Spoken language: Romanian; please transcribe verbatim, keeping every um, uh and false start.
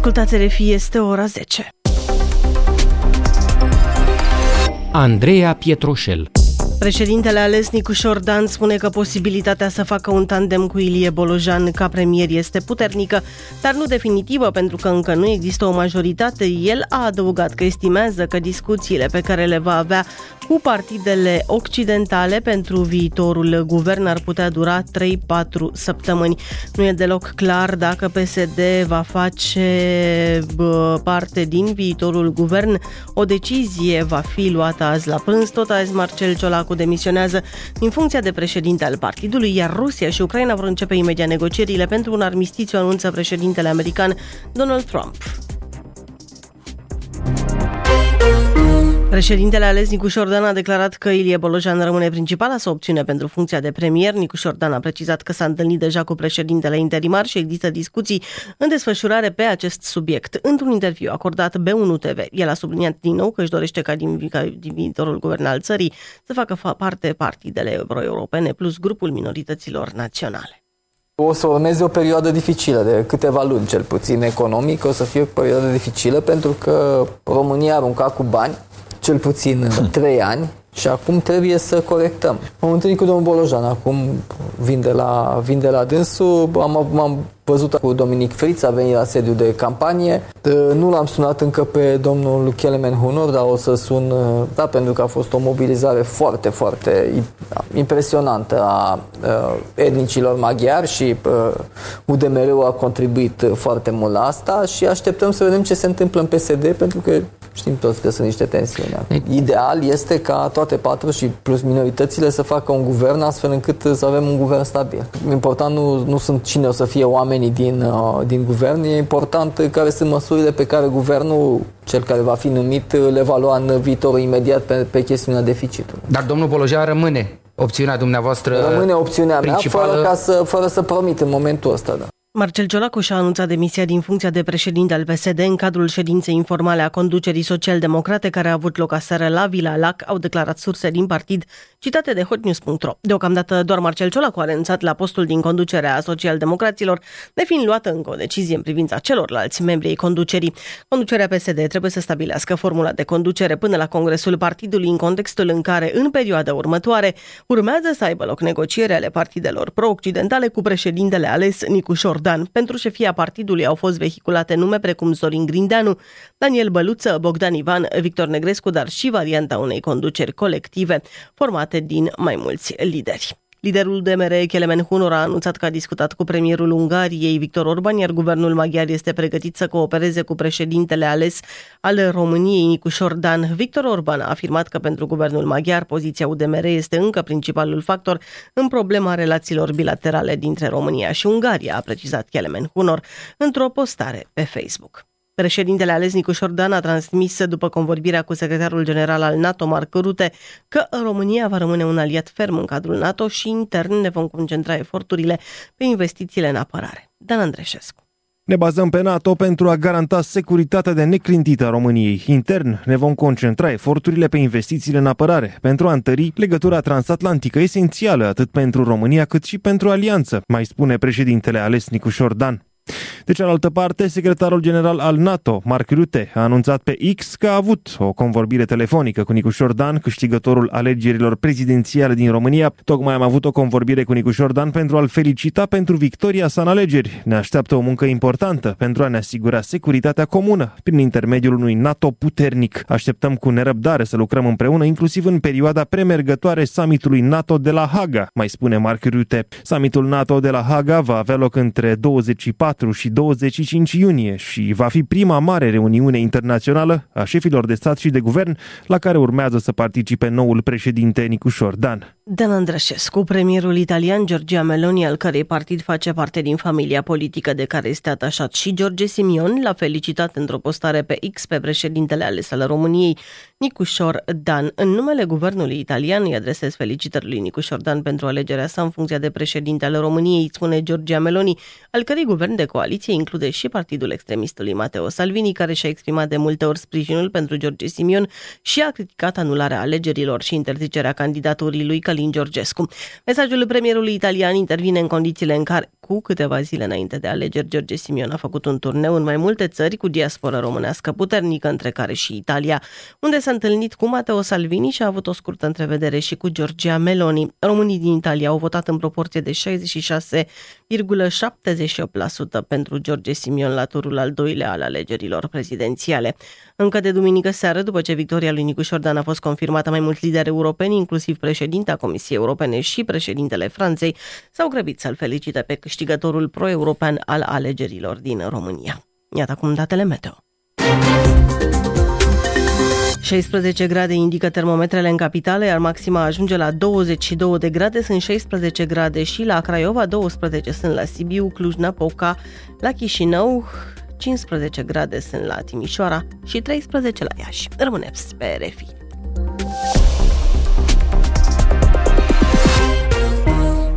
Ascultați R F I, este ora zece. Andreea Pietroșel. Președintele ales Nicușor Dan spune că posibilitatea să facă un tandem cu Ilie Bolojan ca premier este puternică, dar nu definitivă, pentru că încă nu există o majoritate. El a adăugat că estimează că discuțiile pe care le va avea cu partidele occidentale pentru viitorul guvern ar putea dura trei patru săptămâni. Nu e deloc clar dacă P S D va face bă, parte din viitorul guvern. O decizie va fi luată azi la prânz. Tot azi Marcel Ciolacu demisionează din funcția de președinte al partidului, iar Rusia și Ucraina vor începe imediat negocierile pentru un armistițiu, anunță președintele american Donald Trump. Președintele ales Nicușor Dan a declarat că Ilie Bolojan rămâne principala sa opțiune pentru funcția de premier. Nicușor Dan a precizat că s-a întâlnit deja cu președintele interimar și există discuții în desfășurare pe acest subiect. Într-un interviu acordat B unu T V, el a subliniat din nou că își dorește ca din, ca din viitorul guvern al țării să facă parte partidele euro-europene plus grupul minorităților naționale. O să urmeze o perioadă dificilă, de câteva luni cel puțin economic, o să fie o perioadă dificilă pentru că România a aruncat cu bani cel puțin trei ani și acum trebuie să corectăm. M-am întâlnit cu domnul Bolojan, acum vin de la, vin de la dânsul, am, m-am văzut cu Dominic Friț, a venit la sediu de campanie. Nu l-am sunat încă pe domnul Kelemen Hunor, dar o să sun, da, pentru că a fost o mobilizare foarte, foarte impresionantă a etnicilor maghiari și U D M R-ul a contribuit foarte mult la asta și așteptăm să vedem ce se întâmplă în P S D, pentru că știm toți că sunt niște tensiuni. Ideal este ca toate patru și plus minoritățile să facă un guvern astfel încât să avem un guvern stabil. Important nu, nu sunt cine o să fie oamenii din, din guvern, e important care sunt măsurile pe care guvernul, cel care va fi numit, le va lua în viitorul imediat pe, pe chestiunea deficitului. Dar domnul Bolojan rămâne opțiunea dumneavoastră Rămâne opțiunea principală, mea, fără, ca să, fără să promit în momentul ăsta, da. Marcel Ciolacu și-a anunțat demisia din funcția de președinte al P S D în cadrul ședinței informale a conducerii social-democrate care a avut loc aseară la Vila Lac, au declarat surse din partid citate de hotnews punct ro. Deocamdată doar Marcel Ciolacu a renunțat la postul din conducerea social-democraților, nefiind luată încă o decizie în privința celorlalți membri ai conducerii. Conducerea P S D trebuie să stabilească formula de conducere până la congresul partidului, în contextul în care, în perioada următoare, urmează să aibă loc negocieri ale partidelor pro-occidentale cu președintele ales Nicușor Dan. Pentru șefia partidului au fost vehiculate nume precum Zorin Grindeanu, Daniel Băluță, Bogdan Ivan, Victor Negrescu, dar și varianta unei conduceri colective formate din mai mulți lideri. Liderul U D M R, Kelemen Hunor, a anunțat că a discutat cu premierul Ungariei, Viktor Orban, iar guvernul maghiar este pregătit să coopereze cu președintele ales al României, Nicușor Dan. Viktor Orban a afirmat că pentru guvernul maghiar poziția U D M R este încă principalul factor în problema relațiilor bilaterale dintre România și Ungaria, a precizat Kelemen Hunor într-o postare pe Facebook. Președintele ales Nicușor Dan a transmis după convorbirea cu secretarul general al NATO, Mark Rutte, că România va rămâne un aliat ferm în cadrul NATO și intern ne vom concentra eforturile pe investițiile în apărare. Dan Andreșescu. Ne bazăm pe NATO pentru a garanta securitatea de neclintită a României. Intern ne vom concentra eforturile pe investițiile în apărare, pentru a întări legătura transatlantică esențială atât pentru România cât și pentru alianță, mai spune președintele ales Nicușor Dan. De cealaltă parte, secretarul general al NATO, Mark Rutte, a anunțat pe X că a avut o convorbire telefonică cu Nicușor Dan, câștigătorul alegerilor prezidențiale din România. Tocmai am avut o convorbire cu Nicușor Dan pentru a-l felicita pentru victoria sa în alegeri. Ne așteaptă o muncă importantă pentru a ne asigura securitatea comună prin intermediul unui NATO puternic. Așteptăm cu nerăbdare să lucrăm împreună, inclusiv în perioada premergătoare summitului NATO de la Haga, mai spune Mark Rutte. Summitul NATO de la Haga va avea loc între douăzeci și patru și douăzeci și cinci iunie și va fi prima mare reuniune internațională a șefilor de stat și de guvern la care urmează să participe noul președinte Nicușor Dan. Dan Andreșescu, premierul italian Giorgia Meloni, al cărei partid face parte din familia politică de care este atașat și Giorgio Simion, l-a felicitat într-o postare pe X pe președintele ales al României, Nicușor Dan. În numele guvernului italian îi adresez felicitări lui Nicușor Dan pentru alegerea sa în funcția de președinte al României, spune Giorgia Meloni, al cărei guvern de coaliție include și partidul extremistului Matteo Salvini, care și-a exprimat de multe ori sprijinul pentru Giorgio Simion și a criticat anularea alegerilor și interzicerea candidaturii lui ca Călin Georgescu. Mesajul premierului italian intervine în condițiile în care, cu câteva zile înainte de alegeri, George Simion a făcut un turneu în mai multe țări cu diaspora românească puternică, între care și Italia, unde s-a întâlnit cu Matteo Salvini și a avut o scurtă întrevedere și cu Giorgia Meloni. Românii din Italia au votat în proporție de șaizeci și șase virgulă șaptezeci și opt la sută pentru George Simion la turul al doilea al alegerilor prezidențiale. Încă de duminică seară, după ce victoria lui Nicu Șordan a fost confirmată, mai mulți lideri europeni, inclusiv președinta Comisiei Europene și președintele Franței, s-au grăbit să-l felicite pe câștigătorul pro-european al alegerilor din România. Iată acum datele meteo. șaisprezece grade indică termometrele în capitală, iar maxima ajunge la douăzeci și două de grade, sunt șaisprezece grade și la Craiova, douăsprezece sunt la Sibiu, Cluj-Napoca, la Chișinău, cincisprezece grade sunt la Timișoara și treisprezece la Iași. Rămâneți pe R F I.